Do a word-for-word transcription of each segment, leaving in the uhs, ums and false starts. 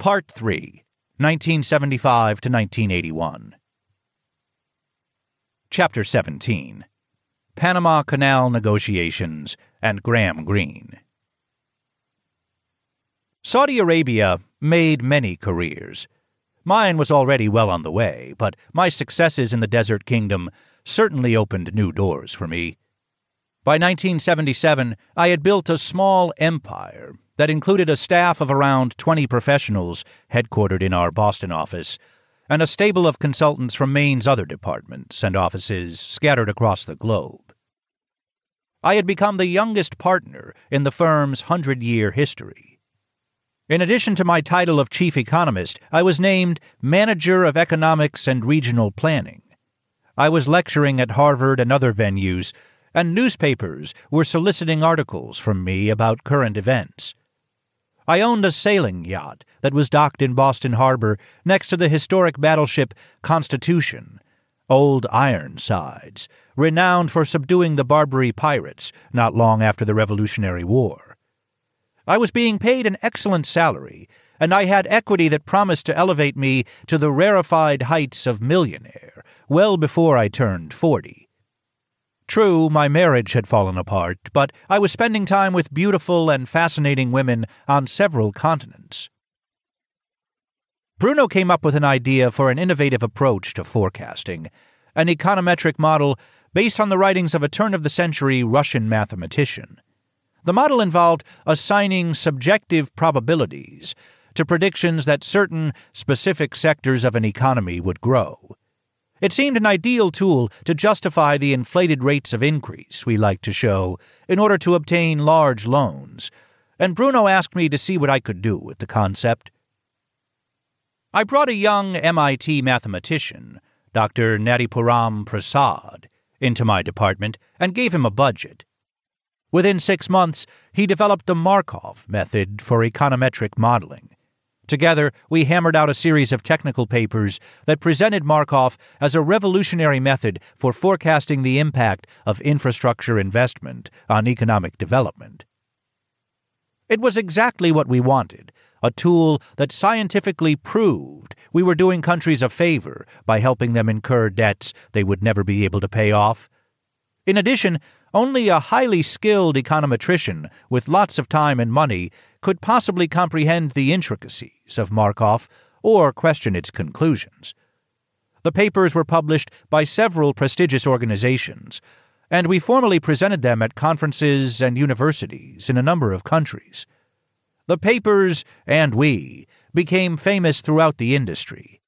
Part three, nineteen seventy-five to nineteen eighty-one. Chapter seventeen. Panama Canal Negotiations and Graham Greene. Saudi Arabia made many careers. Mine was already well on the way, but my successes in the Desert Kingdom certainly opened new doors for me. By nineteen seventy-seven, I had built a small empire that included a staff of around twenty professionals headquartered in our Boston office, and a stable of consultants from Maine's other departments and offices scattered across the globe. I had become the youngest partner in the firm's hundred-year history. In addition to my title of chief economist, I was named Manager of Economics and Regional Planning. I was lecturing at Harvard and other venues, and newspapers were soliciting articles from me about current events. I owned a sailing yacht that was docked in Boston Harbor next to the historic battleship Constitution, Old Ironsides, renowned for subduing the Barbary pirates not long after the Revolutionary War. I was being paid an excellent salary, and I had equity that promised to elevate me to the rarefied heights of millionaire well before I turned forty. True, my marriage had fallen apart, but I was spending time with beautiful and fascinating women on several continents. Bruno came up with an idea for an innovative approach to forecasting, an econometric model based on the writings of a turn-of-the-century Russian mathematician. The model involved assigning subjective probabilities to predictions that certain specific sectors of an economy would grow. It seemed an ideal tool to justify the inflated rates of increase we like to show in order to obtain large loans, and Bruno asked me to see what I could do with the concept. I brought a young M I T mathematician, Doctor Nadipuram Prasad, into my department and gave him a budget. Within six months, he developed the Markov method for econometric modeling. Together, we hammered out a series of technical papers that presented Markov as a revolutionary method for forecasting the impact of infrastructure investment on economic development. It was exactly what we wanted, a tool that scientifically proved we were doing countries a favor by helping them incur debts they would never be able to pay off. In addition, only a highly skilled econometrician with lots of time and money could possibly comprehend the intricacies of Markov or question its conclusions. The papers were published by several prestigious organizations, and we formally presented them at conferences and universities in a number of countries. The papers, and we, became famous throughout the industry.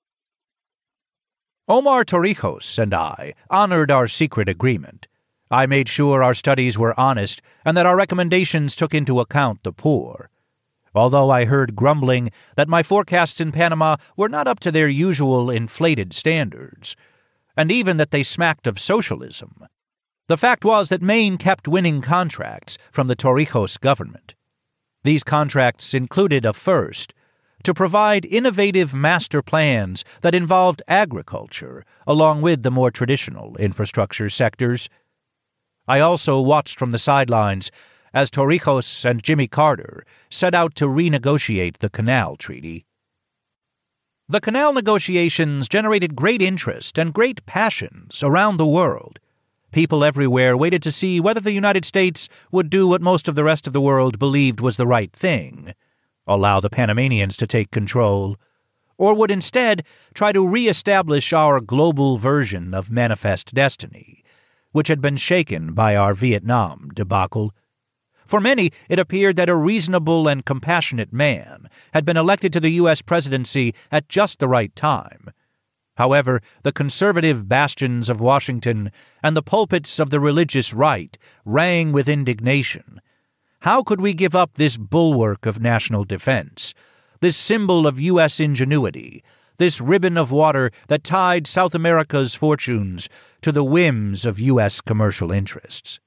Omar Torrijos and I honored our secret agreement. I made sure our studies were honest and that our recommendations took into account the poor. Although I heard grumbling that my forecasts in Panama were not up to their usual inflated standards, and even that they smacked of socialism, the fact was that Maine kept winning contracts from the Torrijos government. These contracts included a first, to provide innovative master plans that involved agriculture along with the more traditional infrastructure sectors. I also watched from the sidelines as Torrijos and Jimmy Carter set out to renegotiate the Canal Treaty. The canal negotiations generated great interest and great passions around the world. People everywhere waited to see whether the United States would do what most of the rest of the world believed was the right thing, allow the Panamanians to take control, or would instead try to re-establish our global version of manifest destiny, which had been shaken by our Vietnam debacle. For many, it appeared that a reasonable and compassionate man had been elected to the U S presidency at just the right time. However, the conservative bastions of Washington and the pulpits of the religious right rang with indignation. How could we give up this bulwark of national defense, this symbol of U S ingenuity, this ribbon of water that tied South America's fortunes to the whims of U S commercial interests?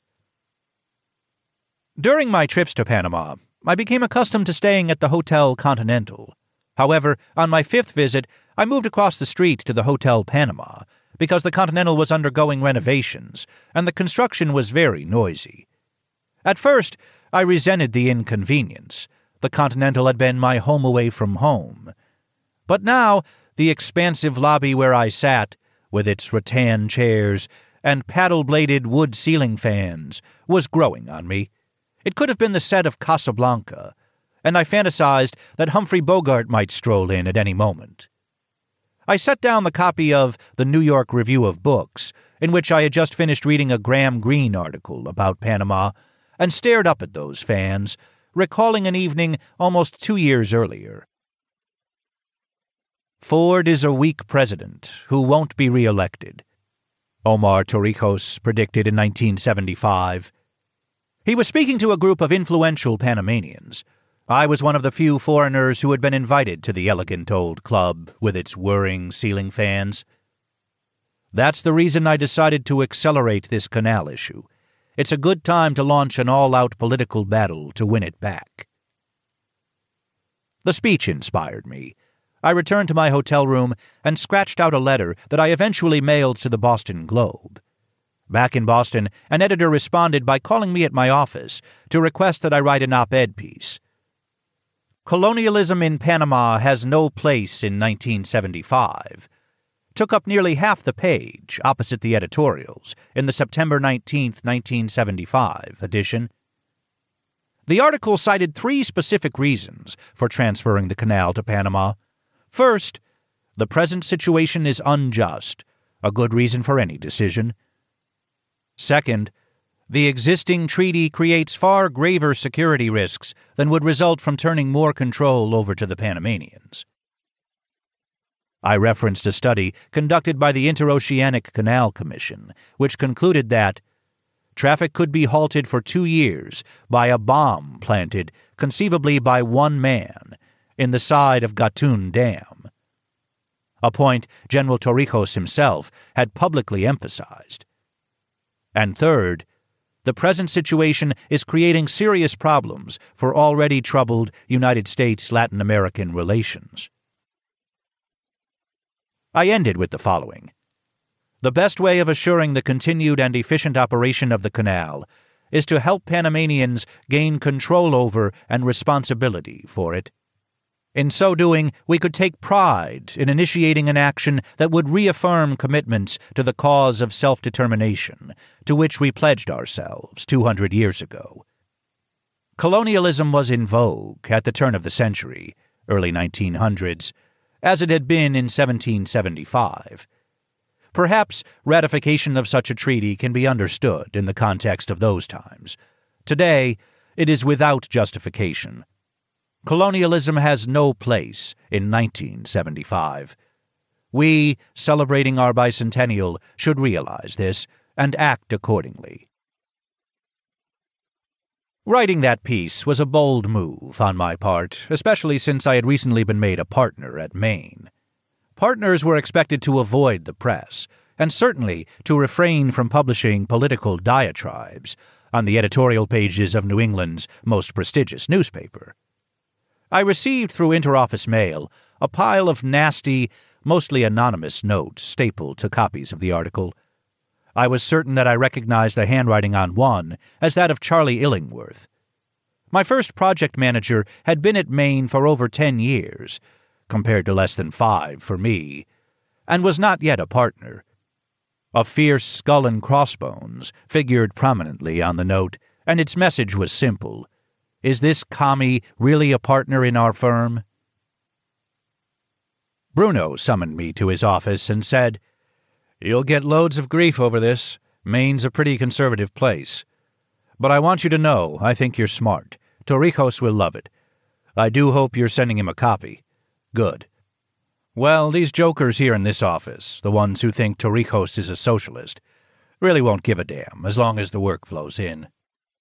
During my trips to Panama, I became accustomed to staying at the Hotel Continental. However, on my fifth visit, I moved across the street to the Hotel Panama, because the Continental was undergoing renovations, and the construction was very noisy. At first, I resented the inconvenience, The Continental had been my home away from home. But now, the expansive lobby where I sat, with its rattan chairs and paddle-bladed wood ceiling fans, was growing on me. It could have been the set of Casablanca, and I fantasized that Humphrey Bogart might stroll in at any moment. I set down the copy of the New York Review of Books, in which I had just finished reading a Graham Greene article about Panama, and stared up at those fans, recalling an evening almost two years earlier. Ford is a weak president who won't be re-elected, Omar Torrijos predicted in nineteen seventy-five. He was speaking to a group of influential Panamanians. I was one of the few foreigners who had been invited to the elegant old club with its whirring ceiling fans. That's the reason I decided to accelerate this canal issue. It's a good time to launch an all-out political battle to win it back. The speech inspired me. I returned to my hotel room and scratched out a letter that I eventually mailed to the Boston Globe. Back in Boston, an editor responded by calling me at my office to request that I write an op-ed piece. Colonialism in Panama has no place in nineteen seventy-five. Took up nearly half the page, opposite the editorials, in the September nineteenth, nineteen seventy-five edition. The article cited three specific reasons for transferring the canal to Panama. First, the present situation is unjust, a good reason for any decision. Second, the existing treaty creates far graver security risks than would result from turning more control over to the Panamanians. I referenced a study conducted by the Interoceanic Canal Commission, which concluded that traffic could be halted for two years by a bomb planted, conceivably by one man, in the side of Gatun Dam, a point General Torrijos himself had publicly emphasized. And third, the present situation is creating serious problems for already troubled United States-Latin American relations. I ended with the following. The best way of assuring the continued and efficient operation of the canal is to help Panamanians gain control over and responsibility for it. In so doing, we could take pride in initiating an action that would reaffirm commitments to the cause of self-determination, to which we pledged ourselves two hundred years ago. Colonialism was in vogue at the turn of the century, early nineteen hundreds, as it had been in seventeen seventy-five. Perhaps ratification of such a treaty can be understood in the context of those times. Today, it is without justification. Colonialism has no place in nineteen seventy-five. We, celebrating our bicentennial, should realize this and act accordingly. Writing that piece was a bold move on my part, especially since I had recently been made a partner at Maine. Partners were expected to avoid the press, and certainly to refrain from publishing political diatribes on the editorial pages of New England's most prestigious newspaper. I received through interoffice mail a pile of nasty, mostly anonymous notes stapled to copies of the article. I was certain that I recognized the handwriting on one as that of Charlie Illingworth. My first project manager had been at Maine for over ten years, compared to less than five for me, and was not yet a partner. A fierce skull and crossbones figured prominently on the note, and its message was simple. Is this commie really a partner in our firm? Bruno summoned me to his office and said, "You'll get loads of grief over this. Maine's a pretty conservative place. But I want you to know I think you're smart. Torrijos will love it. I do hope you're sending him a copy. Good. Well, these jokers here in this office, the ones who think Torrijos is a socialist, really won't give a damn as long as the work flows in."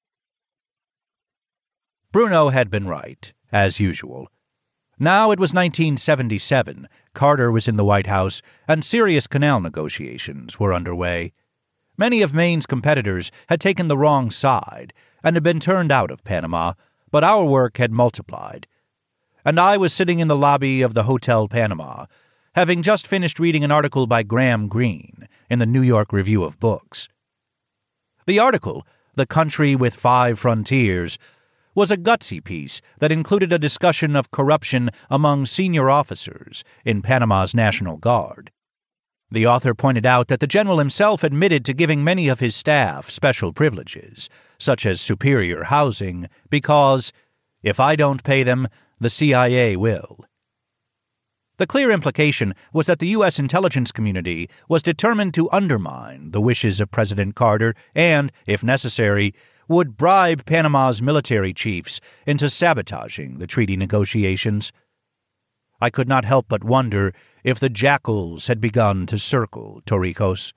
Bruno had been right, as usual. Now it was nineteen seventy-seven, Carter was in the White House, and serious canal negotiations were underway. Many of Maine's competitors had taken the wrong side and had been turned out of Panama, but our work had multiplied. And I was sitting in the lobby of the Hotel Panama, having just finished reading an article by Graham Greene in the New York Review of Books. The article, "The Country with Five Frontiers," was a gutsy piece that included a discussion of corruption among senior officers in Panama's National Guard. The author pointed out that the general himself admitted to giving many of his staff special privileges, such as superior housing, because, if I don't pay them, the C I A will. The clear implication was that the U S intelligence community was determined to undermine the wishes of President Carter and, if necessary, would bribe Panama's military chiefs into sabotaging the treaty negotiations. I could not help but wonder if the jackals had begun to circle Torrijos.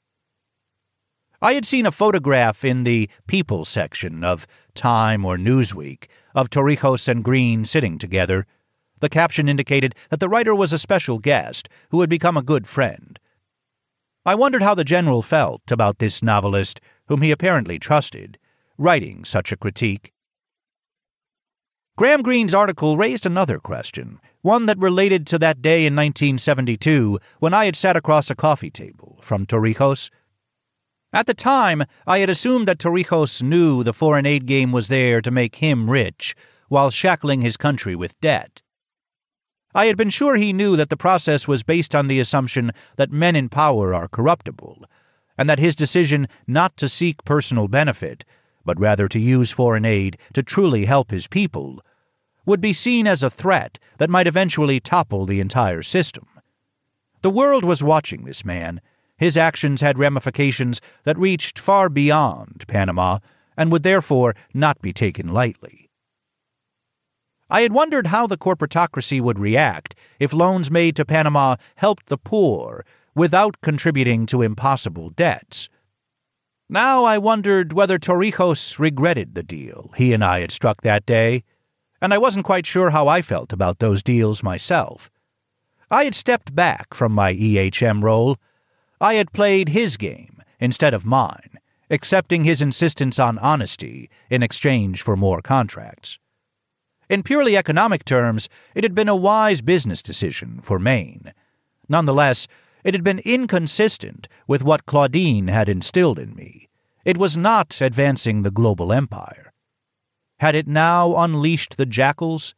I had seen a photograph in the People section of Time or Newsweek of Torrijos and Green sitting together. The caption indicated that the writer was a special guest who had become a good friend. I wondered how the general felt about this novelist, whom he apparently trusted, writing such a critique. Graham Greene's article raised another question, one that related to that day in nineteen seventy-two when I had sat across a coffee table from Torrijos. At the time, I had assumed that Torrijos knew the foreign aid game was there to make him rich, while shackling his country with debt. I had been sure he knew that the process was based on the assumption that men in power are corruptible, and that his decision not to seek personal benefit, but rather to use foreign aid to truly help his people, would be seen as a threat that might eventually topple the entire system. The world was watching this man. His actions had ramifications that reached far beyond Panama, and would therefore not be taken lightly. I had wondered how the corporatocracy would react if loans made to Panama helped the poor without contributing to impossible debts. Now I wondered whether Torrijos regretted the deal he and I had struck that day, and I wasn't quite sure how I felt about those deals myself. I had stepped back from my E H M role. I had played his game instead of mine, accepting his insistence on honesty in exchange for more contracts. In purely economic terms, it had been a wise business decision for Maine. Nonetheless, it had been inconsistent with what Claudine had instilled in me. It was not advancing the global empire. Had it now unleashed the jackals?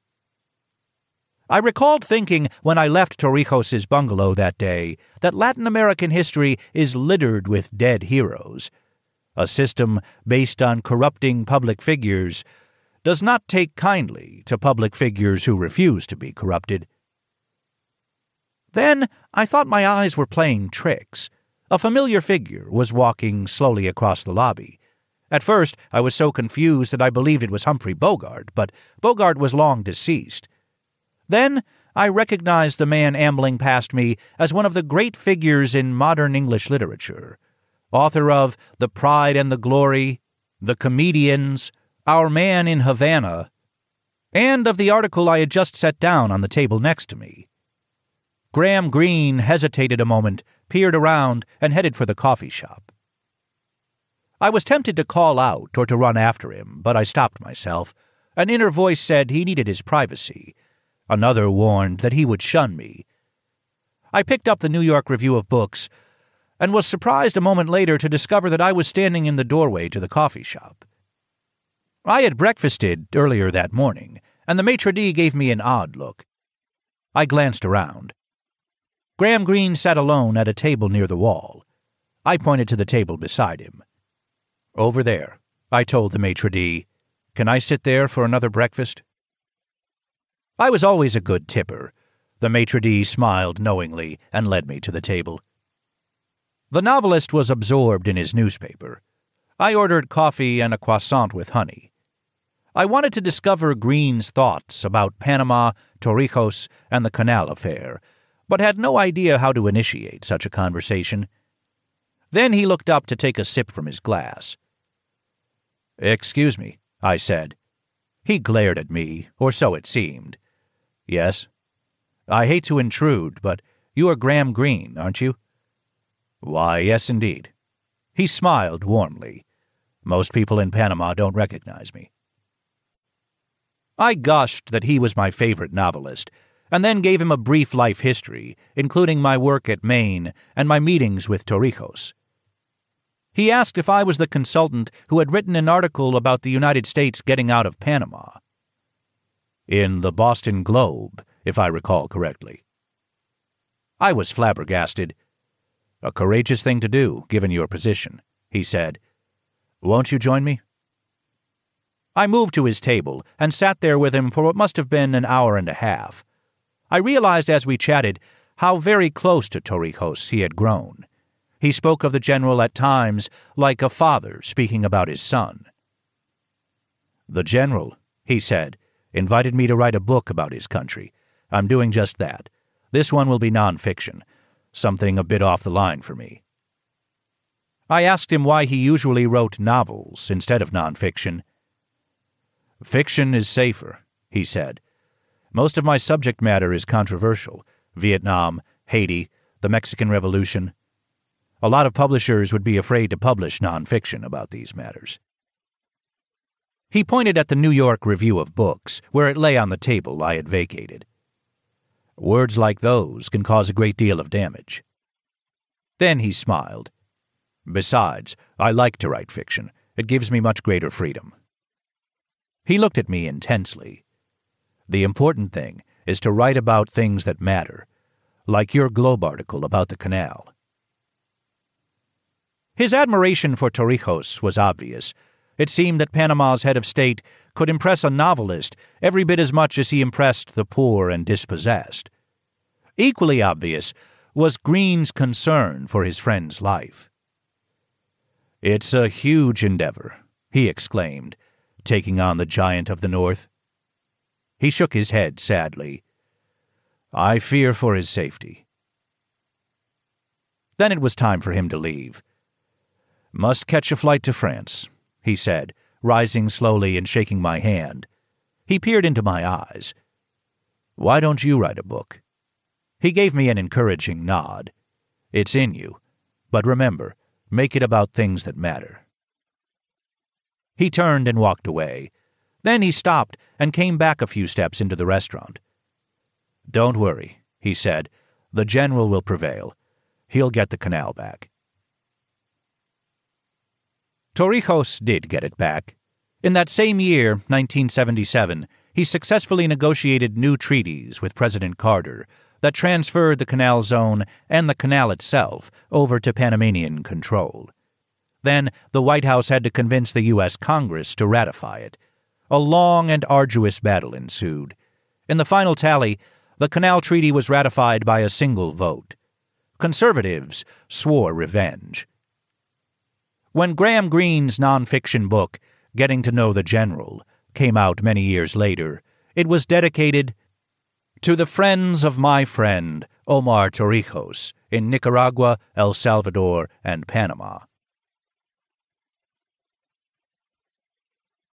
I recalled thinking when I left Torrijos' bungalow that day that Latin American history is littered with dead heroes. A system based on corrupting public figures does not take kindly to public figures who refuse to be corrupted. Then I thought my eyes were playing tricks. A familiar figure was walking slowly across the lobby. At first I was so confused that I believed it was Humphrey Bogart, but Bogart was long deceased. Then I recognized the man ambling past me as one of the great figures in modern English literature, author of The Pride and the Glory, The Comedians, Our Man in Havana, and of the article I had just set down on the table next to me. Graham Greene hesitated a moment, peered around, and headed for the coffee shop. I was tempted to call out or to run after him, but I stopped myself. An inner voice said he needed his privacy. Another warned that he would shun me. I picked up the New York Review of Books, and was surprised a moment later to discover that I was standing in the doorway to the coffee shop. I had breakfasted earlier that morning, and the maitre d' gave me an odd look. I glanced around. Graham Greene sat alone at a table near the wall. I pointed to the table beside him. "Over there," I told the maitre d'. "Can I sit there for another breakfast?" I was always a good tipper. The maitre d' smiled knowingly and led me to the table. The novelist was absorbed in his newspaper. I ordered coffee and a croissant with honey. I wanted to discover Greene's thoughts about Panama, Torrijos, and the Canal affair, but had no idea how to initiate such a conversation. Then he looked up to take a sip from his glass. "Excuse me," I said. He glared at me, or so it seemed. "Yes? I hate to intrude, but you are Graham Greene, aren't you?" "Why, yes, indeed." He smiled warmly. "Most people in Panama don't recognize me." I gushed that he was my favorite novelist, and then gave him a brief life history, including my work at Maine and my meetings with Torrijos. He asked if I was the consultant who had written an article about the United States getting out of Panama. In the Boston Globe, if I recall correctly. I was flabbergasted. A courageous thing to do, given your position, he said. Won't you join me? I moved to his table and sat there with him for what must have been an hour and a half. I realized as we chatted how very close to Torrijos he had grown. He spoke of the general at times like a father speaking about his son. The general, he said, invited me to write a book about his country. I'm doing just that. This one will be non-fiction, something a bit off the line for me. I asked him why he usually wrote novels instead of non-fiction. Fiction is safer, he said. Most of my subject matter is controversial. Vietnam, Haiti, the Mexican Revolution. A lot of publishers would be afraid to publish non-fiction about these matters. He pointed at the New York Review of Books, where it lay on the table I had vacated. Words like those can cause a great deal of damage. Then he smiled. Besides, I like to write fiction. It gives me much greater freedom. He looked at me intensely. The important thing is to write about things that matter, like your Globe article about the canal. His admiration for Torrijos was obvious. It seemed that Panama's head of state could impress a novelist every bit as much as he impressed the poor and dispossessed. Equally obvious was Green's concern for his friend's life. It's a huge endeavor, he exclaimed, taking on the giant of the North. He shook his head sadly. I fear for his safety. Then it was time for him to leave. Must catch a flight to France, he said, rising slowly and shaking my hand. He peered into my eyes. Why don't you write a book? He gave me an encouraging nod. It's in you, but remember, make it about things that matter. He turned and walked away. Then he stopped and came back a few steps into the restaurant. Don't worry, he said. The general will prevail. He'll get the canal back. Torrijos did get it back. In that same year, nineteen seventy-seven, he successfully negotiated new treaties with President Carter that transferred the canal zone and the canal itself over to Panamanian control. Then the White House had to convince the U S Congress to ratify it. A long and arduous battle ensued. In the final tally, the Canal Treaty was ratified by a single vote. Conservatives swore revenge. When Graham Greene's non-fiction book, Getting to Know the General, came out many years later, it was dedicated to the friends of my friend Omar Torrijos in Nicaragua, El Salvador, and Panama.